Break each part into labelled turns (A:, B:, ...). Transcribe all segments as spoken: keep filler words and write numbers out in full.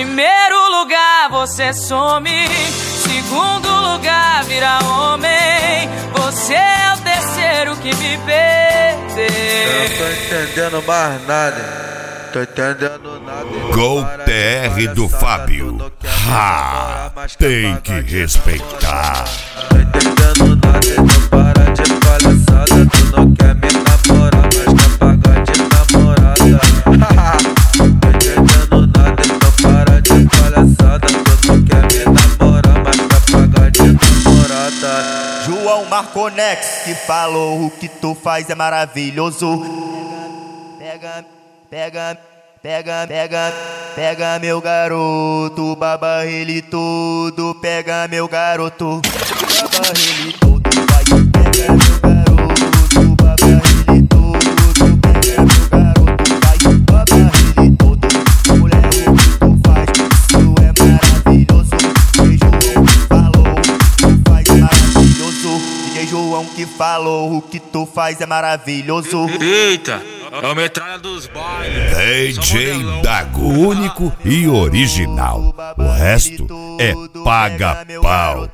A: Primeiro lugar, você some. Segundo lugar, vira homem. Você é o terceiro que me perdeu.
B: Eu não tô entendendo mais nada. Tô entendendo nada.
C: Gol T R do Fábio. Ha! Tem que respeitar.
B: Tô entendendo nada, então para de palhaçada. Tu não quer me namorar, mas quer pagar de namorada. Tô entendendo nada, então para de palhaçada. Tu não quer me namorar, mas quer pagar de namorada.
D: João Marconex que falou: o que tu faz é maravilhoso. Pega, pega, pega, pega, pega meu garoto, baba ele todo, pega meu garoto, baba ele todo, vai, pega meu garoto, baba ele todo, pega meu garoto, vai, baba ele todo, mulher o que tu faz, isso é maravilhoso, D J João falou, tu faz maravilhoso, D J João que falou, o que tu faz é maravilhoso.
E: Eita! É o metralha dos bailes.
C: D J Dago, único e original. O resto é paga-pau.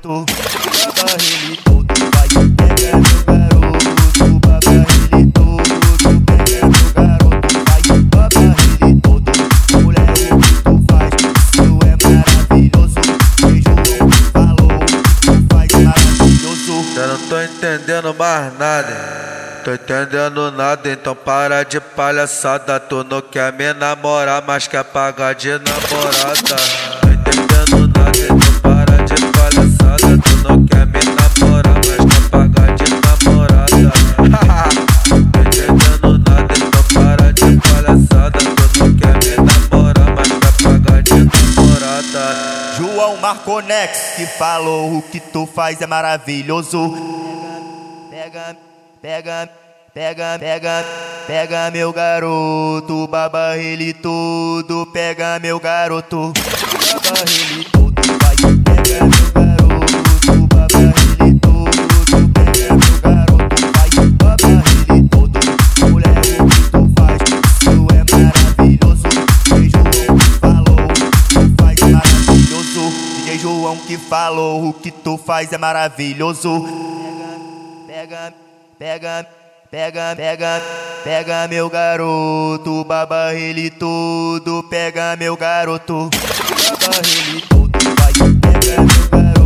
B: Eu não tô entendendo mais nada. Tô entendendo nada, então para de palhaçada. Tu não quer me namorar, mas quer pagar de namorada. Tô entendendo nada, então para de palhaçada. Tu não quer me namorar, mas quer pagar de namorada. Tô entendendo nada, então para de palhaçada. Tu não quer me namorar, mas quer pagar de namorada.
D: João Marconex que falou: o que tu faz é maravilhoso. Pega, pega, pega, pega, pega meu garoto, baba ele todo, pega meu garoto, baba ele todo, vai, pega meu garoto, baba ele todo, pega meu garoto, vai, baba ele todo, mulher o que tu faz, isso é maravilhoso, D J João falou, tu faz maravilhoso, D J João que falou, o que tu faz é maravilhoso, pega, pega, pega, pega, pega meu garoto, baba ele todo, pega meu garoto, baba ele todo, vai, pega meu garoto.